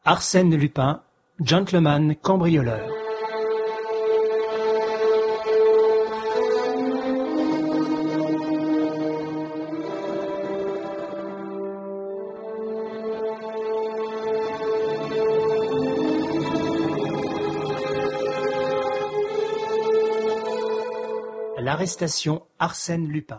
Arsène Lupin, gentleman cambrioleur. L'arrestation Arsène Lupin.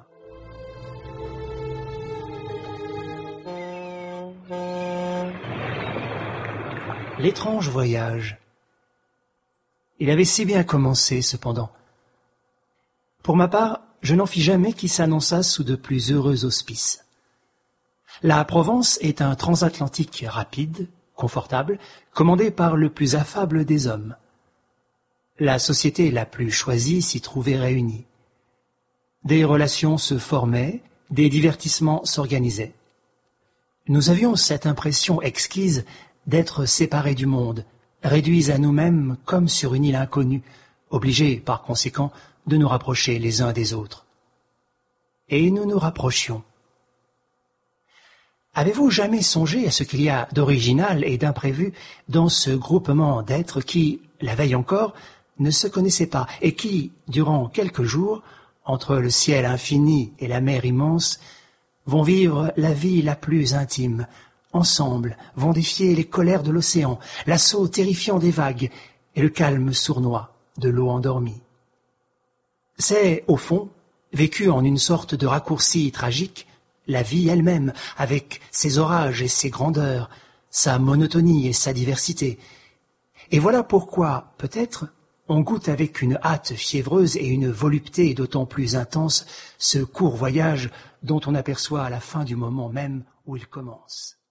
L'étrange voyage. Il avait si bien commencé, cependant. Pour ma part, je n'en fis jamais qui s'annonça sous de plus heureux auspices. La Provence est un transatlantique rapide, confortable, commandé par le plus affable des hommes. La société la plus choisie s'y trouvait réunie. Des relations se formaient, des divertissements s'organisaient. Nous avions cette impression exquise d'être séparés du monde, réduits à nous-mêmes comme sur une île inconnue, obligés par conséquent de nous rapprocher les uns des autres. Et nous nous rapprochions. Avez-vous jamais songé à ce qu'il y a d'original et d'imprévu dans ce groupement d'êtres qui, la veille encore, ne se connaissaient pas et qui, durant quelques jours, entre le ciel infini et la mer immense, vont vivre la vie la plus intime, ensemble, vont défier les colères de l'océan, l'assaut terrifiant des vagues et le calme sournois de l'eau endormie. C'est, au fond, vécu en une sorte de raccourci tragique, la vie elle-même, avec ses orages et ses grandeurs, sa monotonie et sa diversité. Et voilà pourquoi, peut-être, on goûte avec une hâte fiévreuse et une volupté d'autant plus intense ce court voyage dont on aperçoit à la fin du moment même où il commence.